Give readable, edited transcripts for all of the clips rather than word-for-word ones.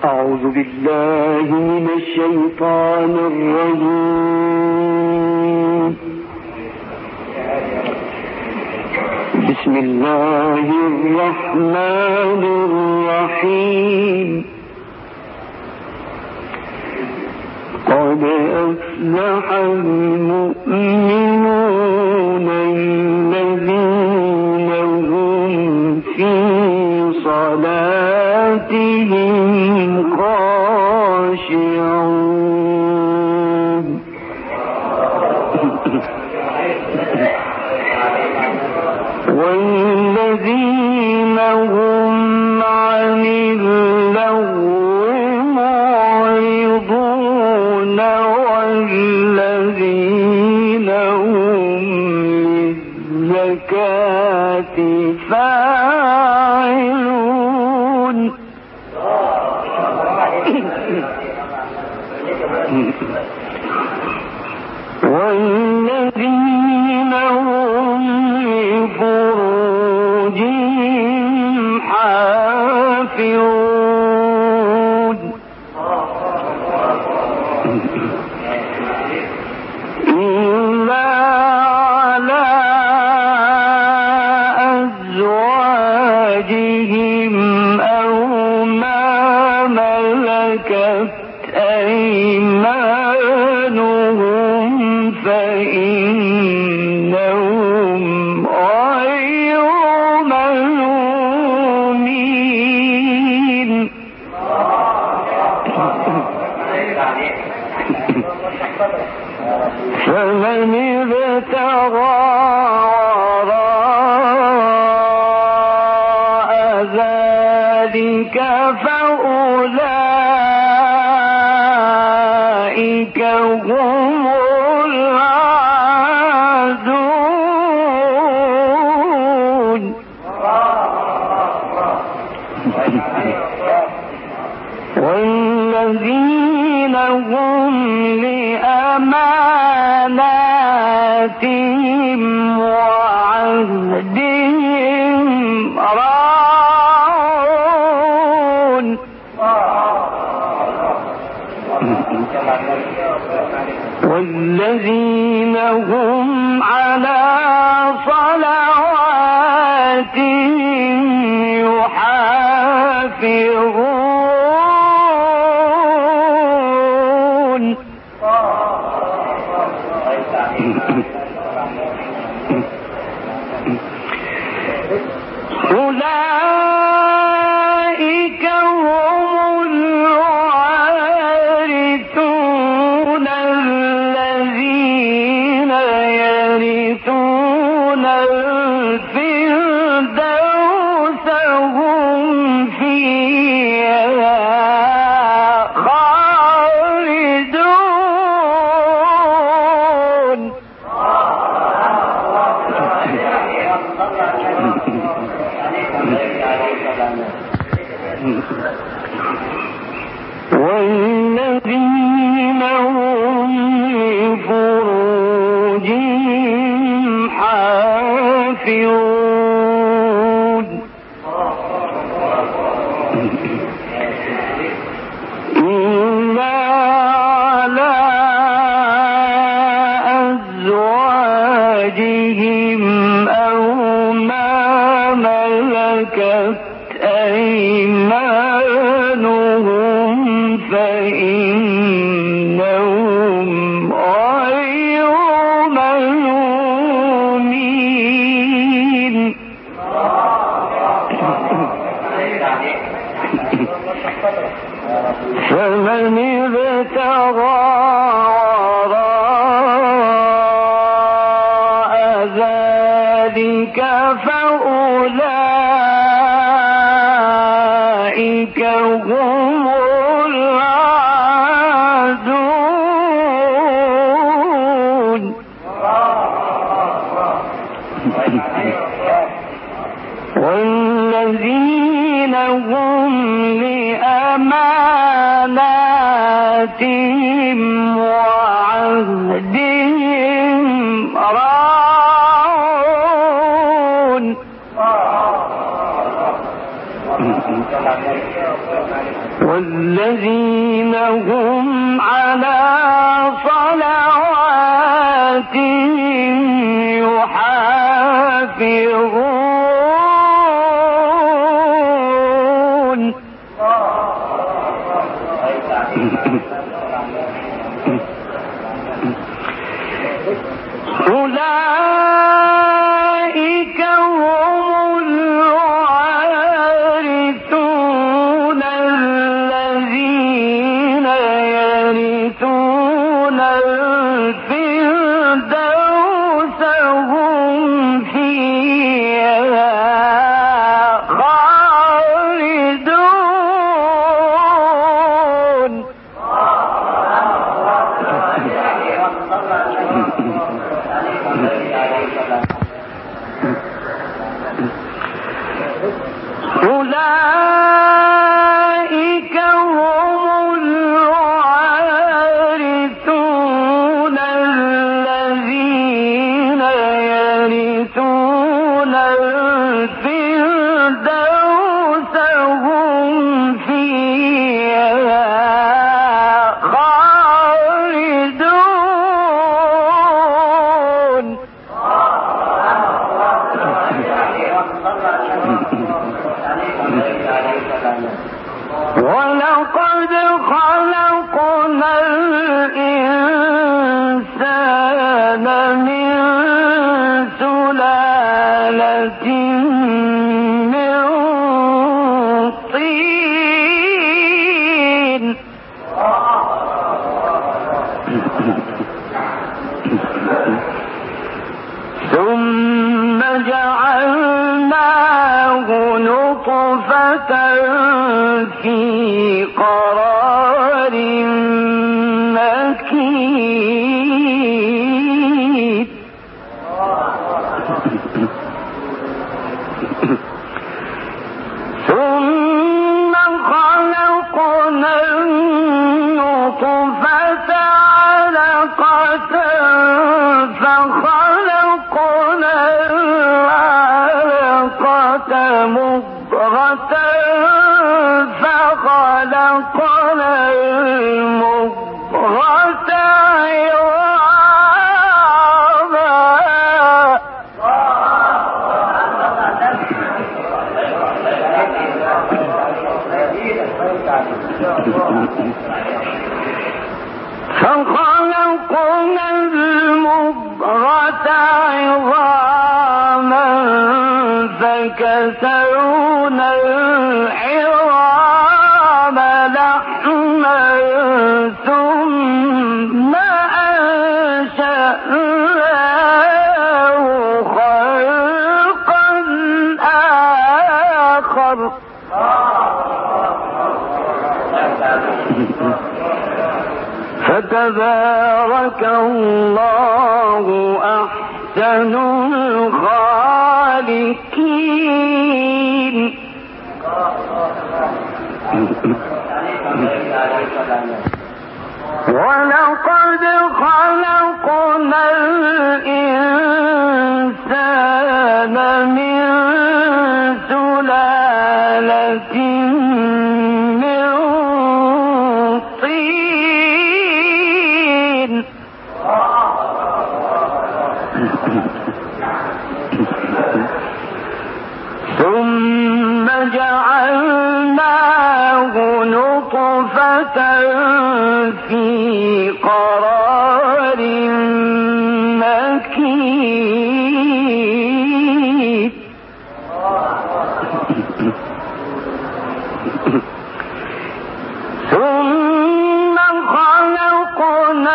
أعوذ بالله من الشيطان الرجيم. بسم الله الرحمن الرحيم. قد أفلح المؤمنون الذين هم في صلاتهم خاشعون. والذين هم عن اللغو معرضون والذين هم للزكاة فاعلون. والذين هم لفروجهم حافظون إلا على أزواجهم أو ما ملكت أيمانهم فإنهم غير ملومين. فمن ابتغى وراء ذلك فأولئك هم العادون. والذين هم لأماناتهم وعهدهم راعون. والذين هم على صلواتهم يحافظون. أولئك هم الوارثون الذين يرثون الفردوس هم فيها خالدون. والذين هم لفروجهم حافظون إلا على أزواجهم أو ما ملكت أيمانهم فإنهم غير ملومين. فمن ابتغى وراء ذلك فأولئك هم العادون. والذين هم لأماناتهم وعهدهم راعون. والذين هم على صلواتهم يحافظون أولئك هم الوارثون الذين يرثون الفردوس هم فيها خالدون أولئك هم الوارثون الذين يرثون الفردوس هم فيها خالدون ولقد خلقنا الإنسان من سلالة من طين ثم جعلناه نطفة في قرار مكين ثم خلقنا النطفة علقة فخلقنا العلقة مضغة فخلقنا المضغة فخلقنا المضغة عظاما فكسونا العظام لحما ثم أنشأناه خلقا آخر فتبارك الله أحسن الخالقين ولقد خلقنا الإنسان من سلالة من طين ثم جعلناه نطفة في قرار مكين ثم خلقنا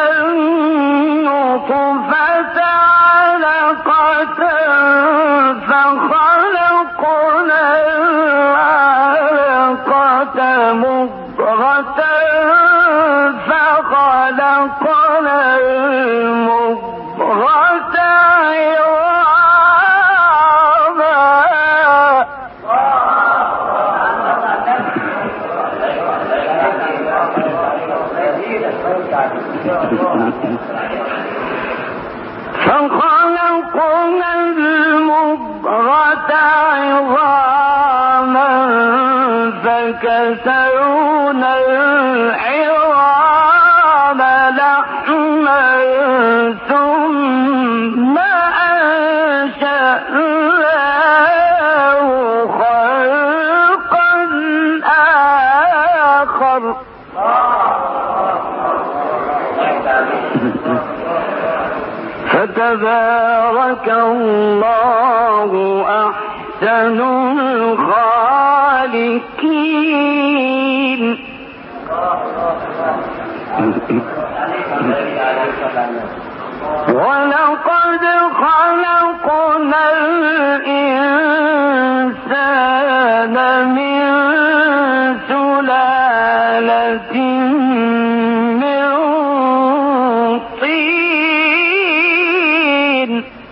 النطفة علقة فخلقنا العلقة مضغة فخلقنا المضغة فخلقنا المضغة عظاما فكسونا آخر. فتبارك الله أحسن الخالقين. ولقد خلقنا الإنسان من سلالة من طين.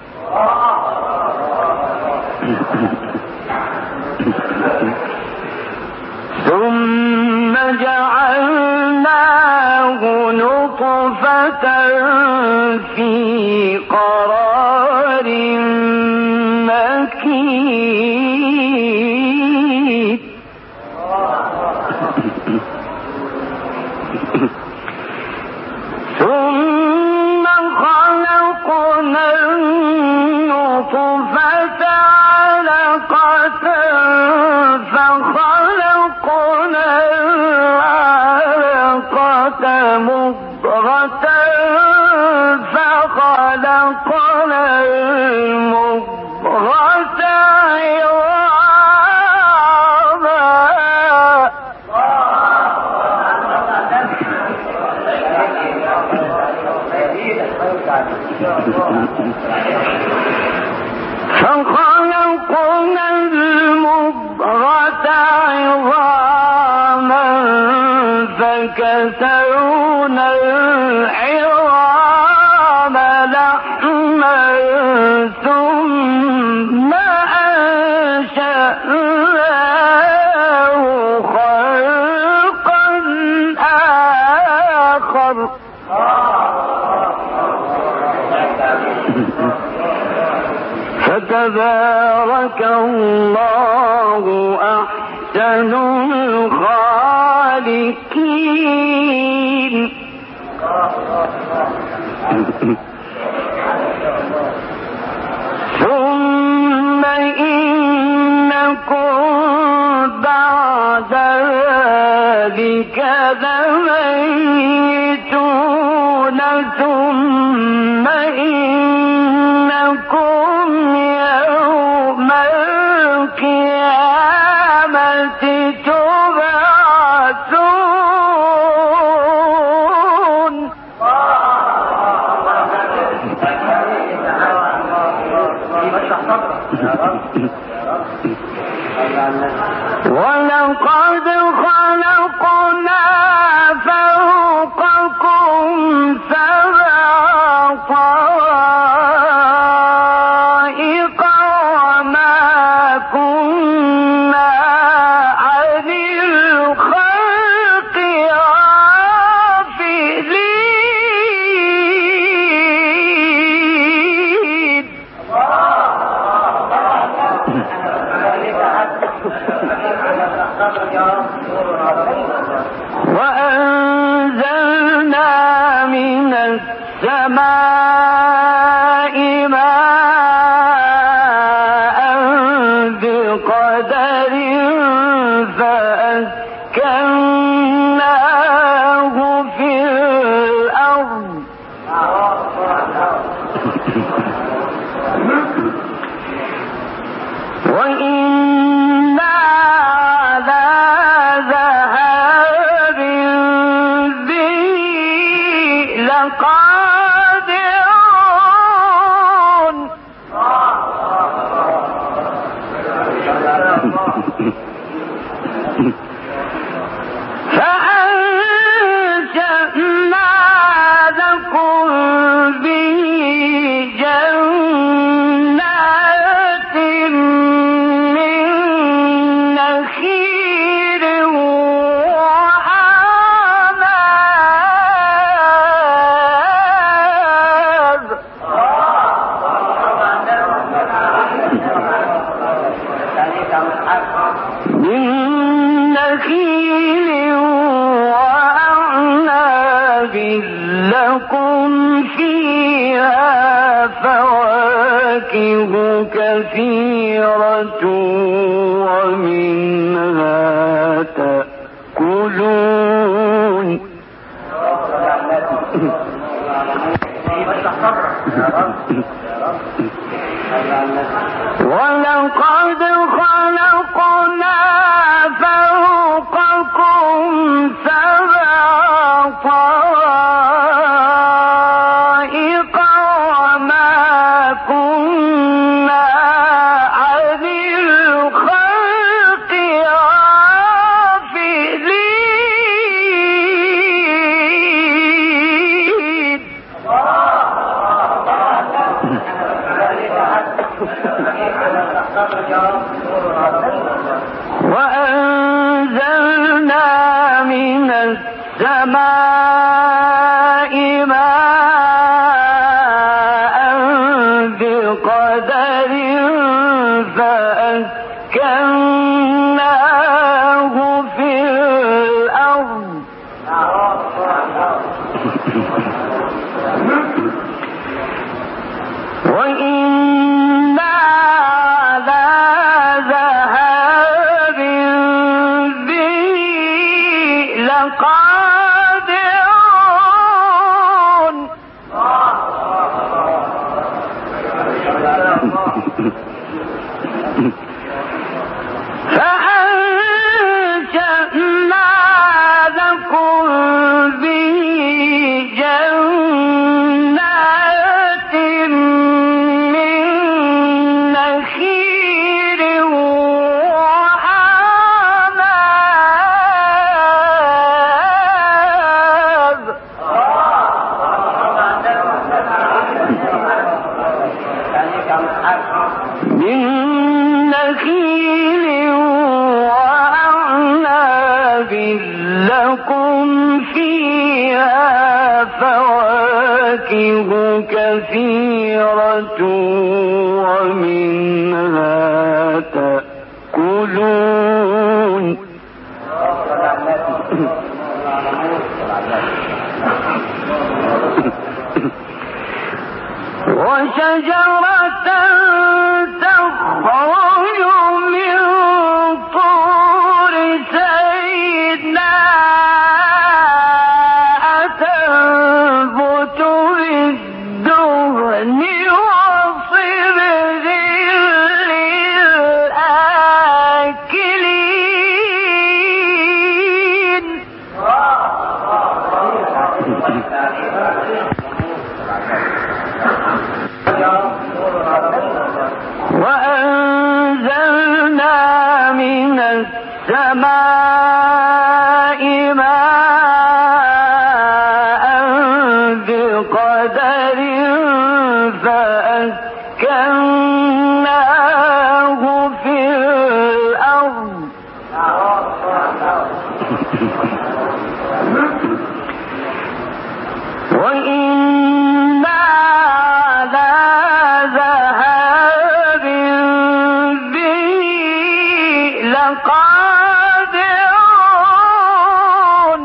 ثم جعلناه نطفة في قرار مكين. ثم خلقنا النطفة علقة فخلقنا العلقة مضغة فخلقنا المضغة عظاما فخلقنا المضغة عظاما فكسونا العظام لحما ثم أنشأناه خلقا آخر. فتبارك الله أحسن الخالقين. ثم إنكم بعد ذلك لميتون ثم إنكم يوم القيامة تبعثون. ولقد خلقنا فوقكم سبع طرائق وما كنا عن الخلق غافلين. وأنزلنا من السماء ماء بقدر فأسكناه في الأرض. وإنا على ذهاب به لقادرون. فأنشأنا لكم به جنات من نخيل وأعناب. من نخيل وأعناب لكم فيها فواكه كثيرة ومنها تأكلون. السماء ماء بقدر فأسكناه في الأرض وإنا على ذهاب به لقادرون فأنشأنا لكم به جنات من نخيل وعناب لكم فيها فواكه كثيرة ومنها تأكلون وشجرة تخرج من طور سيناء تنبت بالدهن وصبغ للآكلين وأنزلنا من السماء ماء بقدر فأسكناه في الأرض وإنا على ذهاب به لقادرون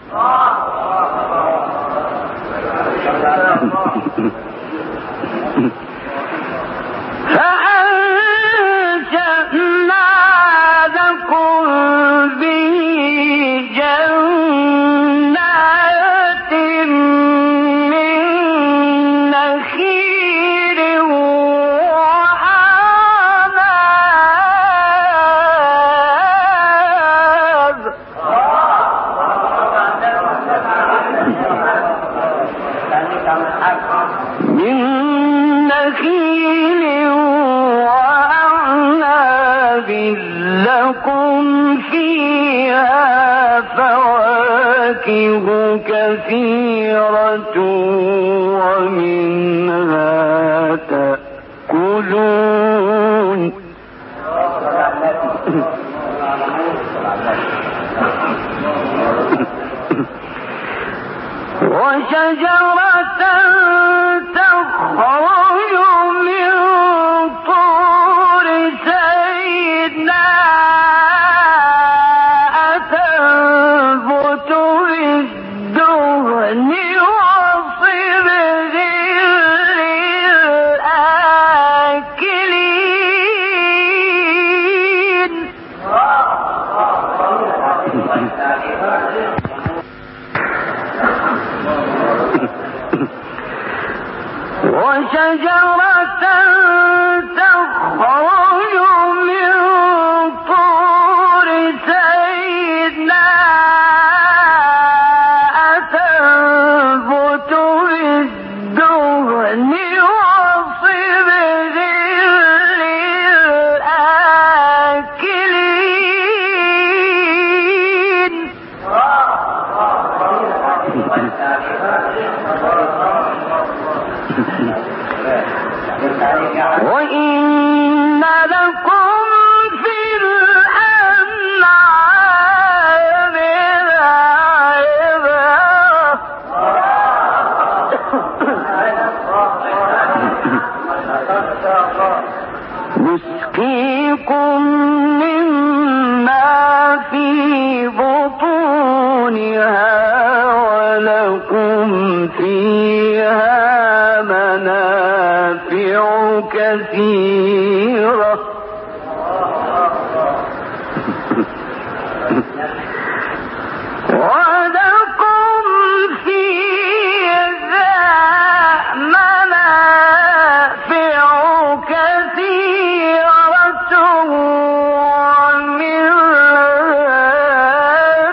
فأنشأنا لكم به جنات من نخيل وعناب لكم فيها فواكه كثيرة ومنها تأكلون وشجرة تخرج من طور سيناء تنبت بالدهن وصبغ للآكلين وشجرة تخرج من طور سيناء تنبت بالدهن وصبغ للآكلين وإن لكم في الأنعام كثيرة ولكم فيها منافع كثيرة ومنها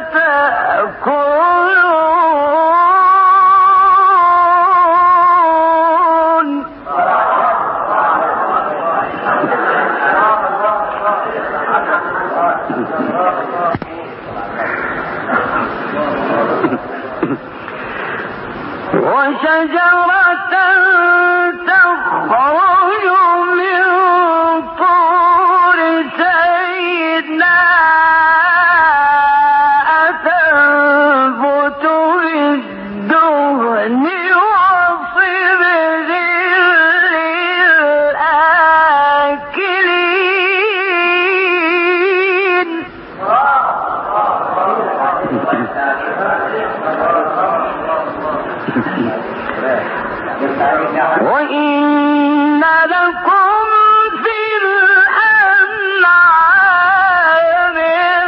تأكلون وشجرة تخرج من طور سيناء تنبت بالدهن وصبغ للآكلين وإن لكم في الأنعام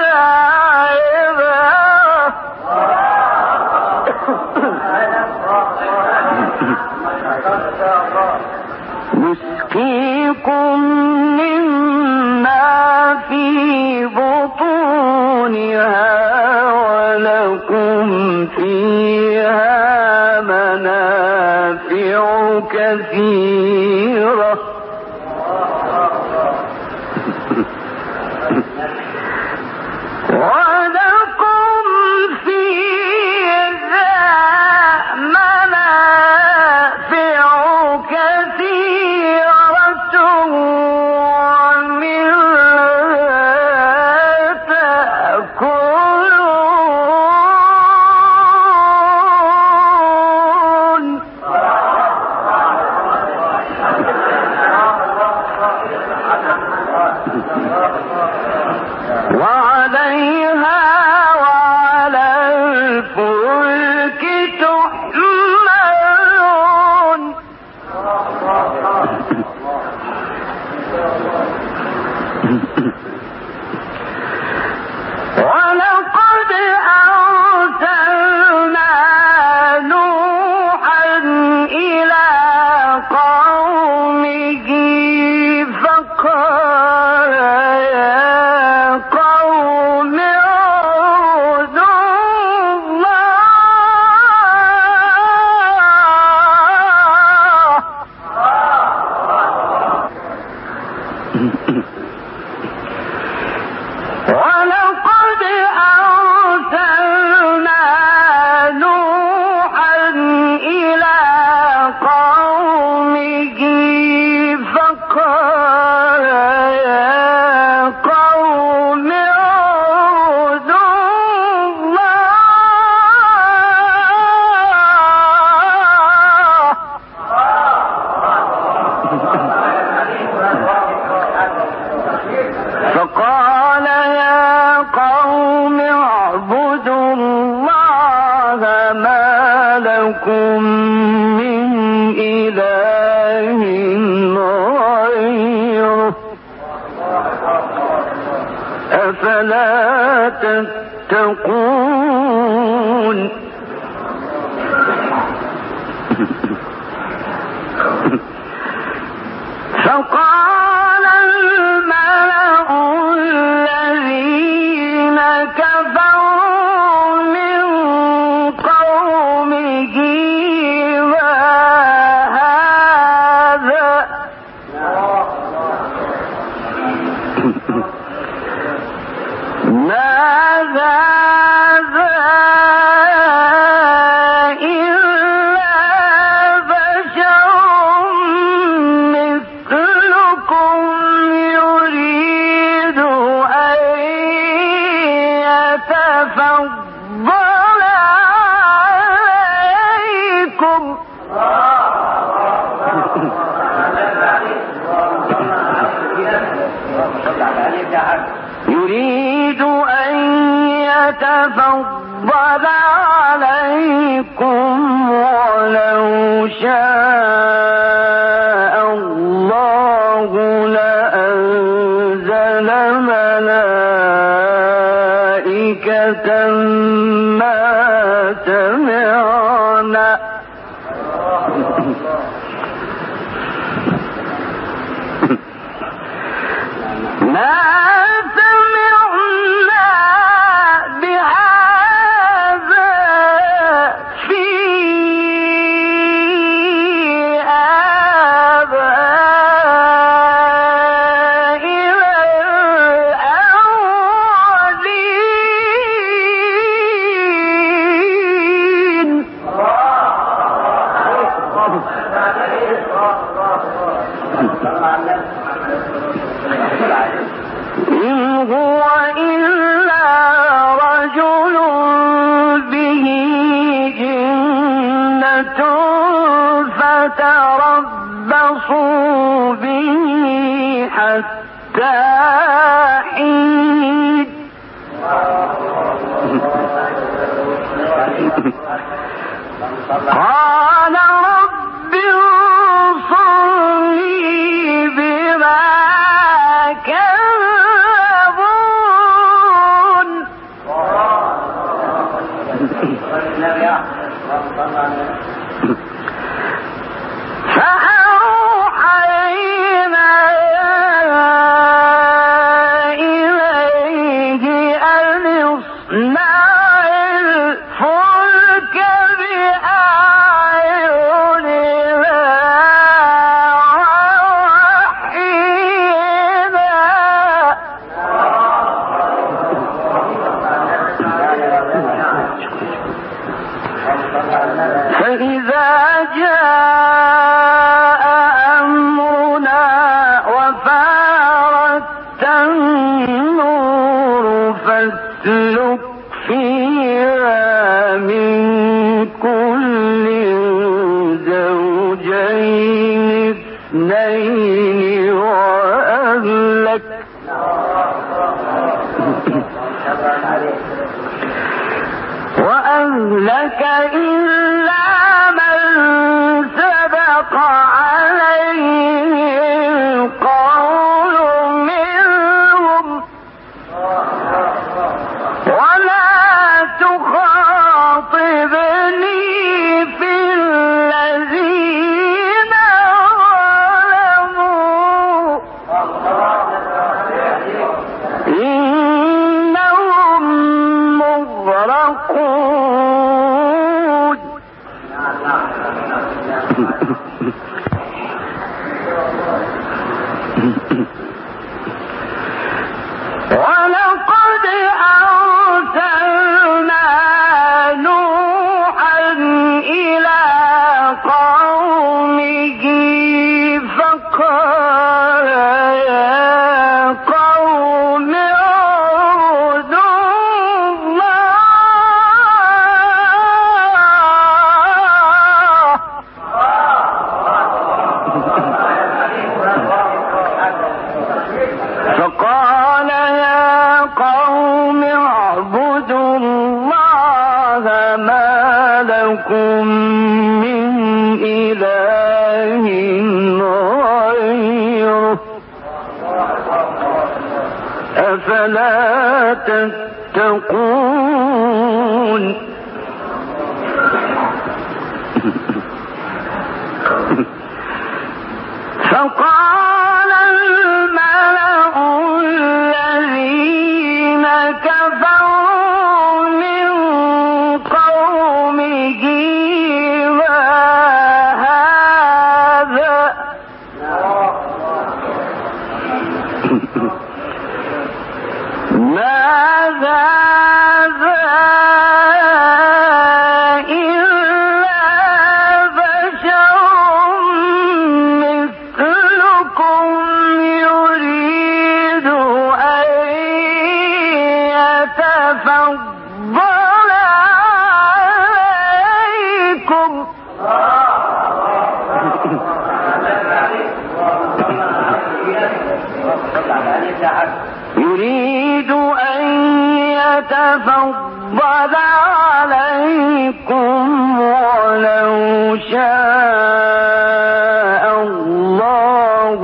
لعبرة نسقيكم مما في بطونها ولكم فيها منافع كثيرة ولكم فيها منافع كثيرة ومنها تأكلون وعليها وعلى الفلك تحملون ولقد أرسلنا نوحا إلى قومه فقال يا قوم اعبدوا ولقد أرسلنا نوحا إلى قومه فقال يا قوم اعبدوا فقال يا قوم اعبدوا الله ما لكم من إله غيره أفلا تتقون فقال الملأ الذين كفروا من قومه ما هذا يريد أن يتفضل عليكم ولو شاء الله ما سمعنا بهذا في آبائنا الأولين. إن هو إلا رجل به جنة فتربصوا به حتى حين. قال رب انصرني بما كذبون. فأوحينا إليه أن اصنع الفلك بأعيننا ووحينا فإذا جاء أمرنا وفارت النور فاسلك فيها من كل زوجين اثنين وأهلك إلا من سبق عليه القول منهم ولا تخاطبني في الذين ظلموا إنهم مغرقون. ولقد أرسلنا نوحا إلى قومه فقال يا قوم اعبدوا الله ما لكم من إله غيره أفلا تتقون. فقال الملأ الذين كفروا من قومه ما هذا يريد أن يتفضل عليكم ولو شاء الله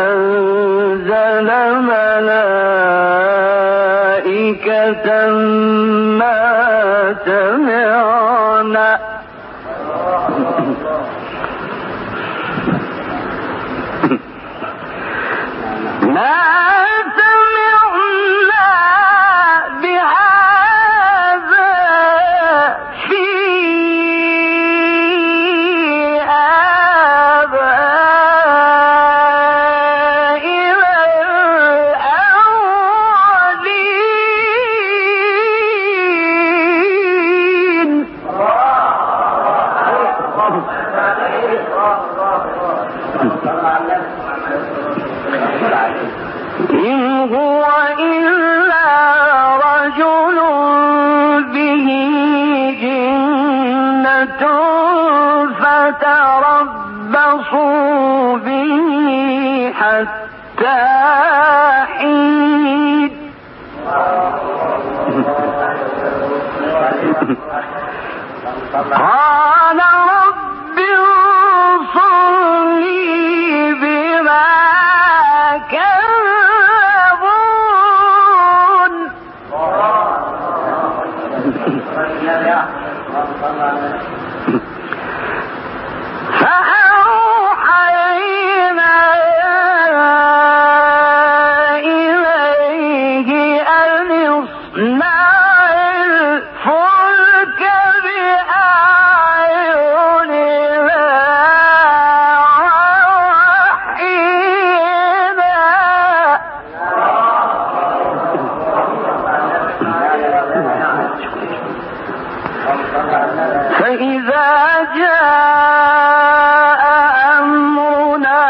لأنزل ملائكة سمعنا إن هو إلا رجل به جنة فتربصوا به حتى حين قال رب انصرني بما كذبون فأوحينا إليه أن اصنع الفلك بأعيننا فإذا جاء أمرنا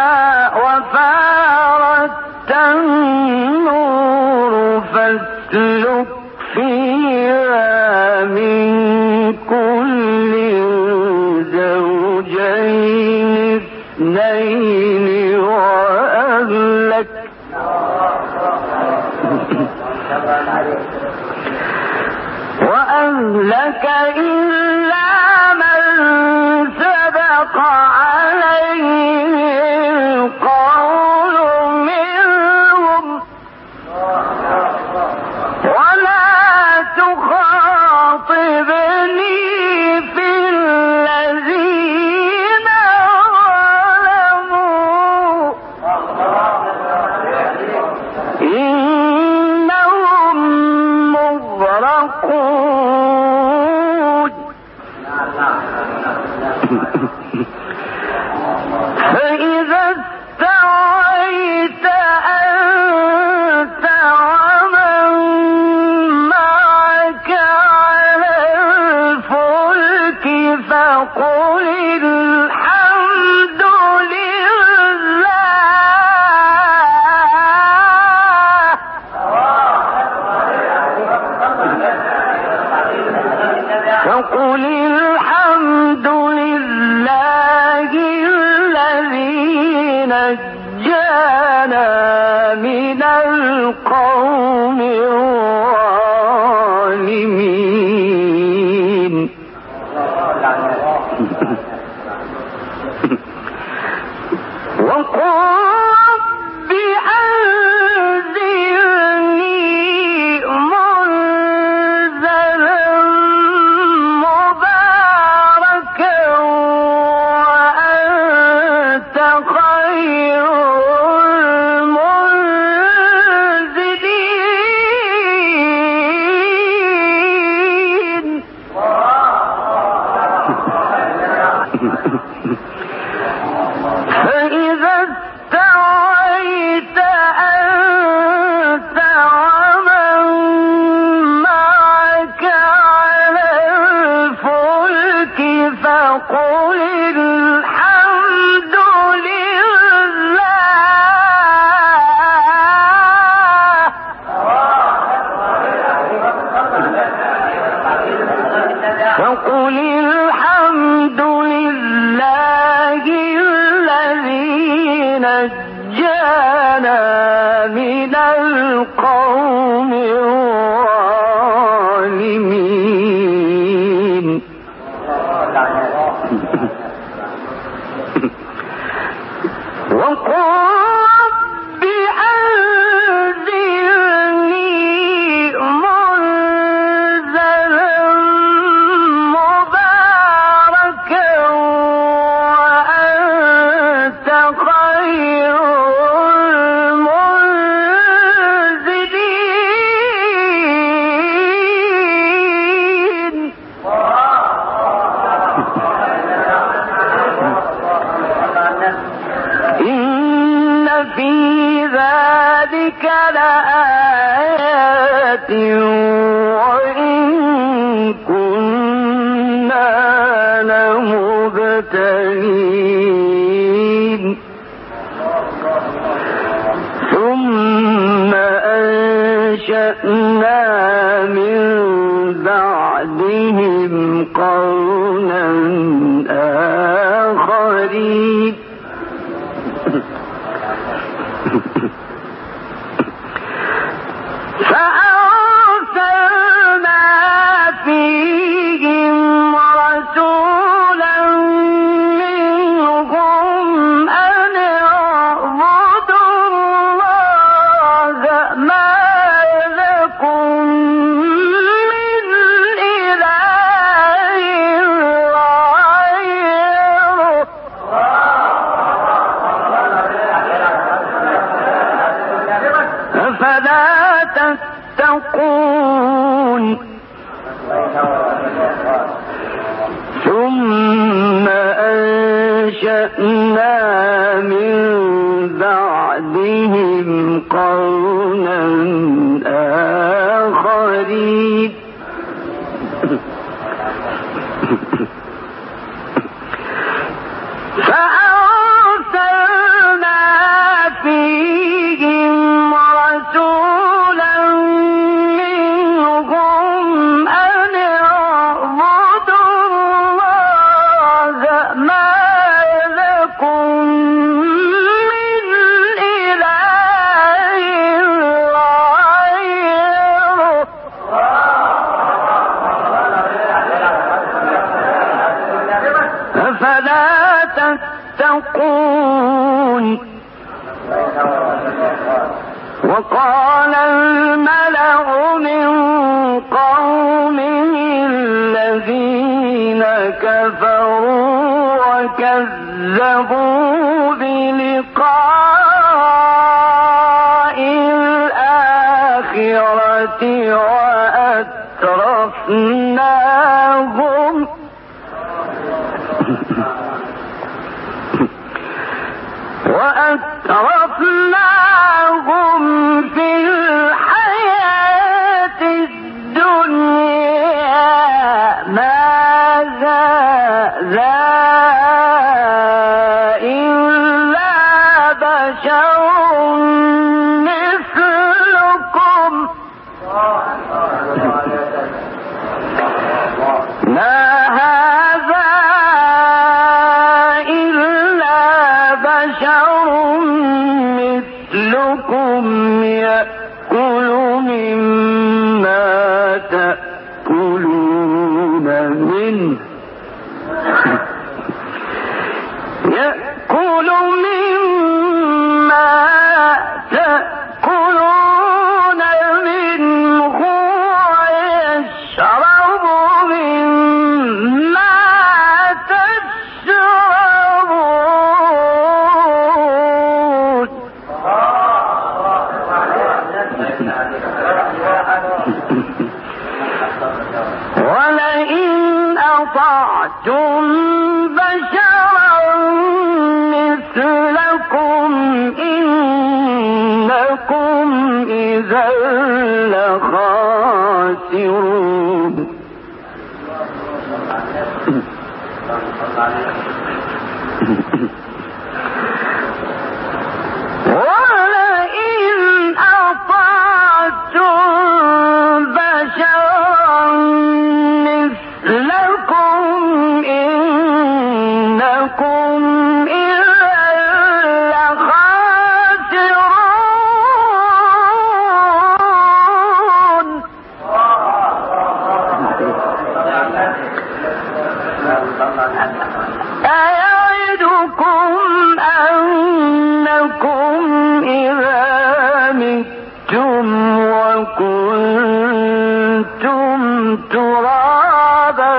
وفارت النور فاسلك فيها من كل زوجين اثنين وأهلك إلا من سبق عليه القول منهم ولا تخاطبني في الذين ظلموا إنهم مغرقون فإذا استويت أنت ومن معك على الفلك فقل الحمد لله الذي نجانا من القوم الظالمين وقل رب أنزلني منزلا مباركا وأنت خير المنزلين فإذا استويت أنت ومن معك على الفلك فقل الحمد لله الذي نجانا من القوم الظالمين وقل رب أنزلني منزلا ذلك لآيات وإن كنا لمبتلين ثم أنشأنا من بعدهم قرنا آخرين فأرسلنا فيهم رسولا منهم أن اعبدوا الله ما لكم من إله غيره أفلا تتقون ثم أنشأنا من بعدهم قرنا آخرين فأرسلنا فيهم رسولا منهم أن اعبدوا الله ما لكم من إله غيره أفلا تتقون وقال الملأ من قومه الذين كفروا وكذبوا بلقاء الآخرة وأترفناهم في الحياة الدنيا ماذا إلا بشر مثلكم ما هذا إلا بشر مثلكم يأكل مما تأكلون منه يأكل مما تأكلون منه ويشرب مما تشربون ولئن أطعتم بشرا مثلكم إنكم إذا لخاسرون ولئن أطعتم بشرا مثلكم إنكم إذا لخاسرون أيعدكم أنكم إذا متم وكنتم ترابا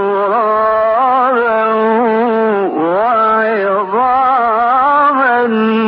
وعظاما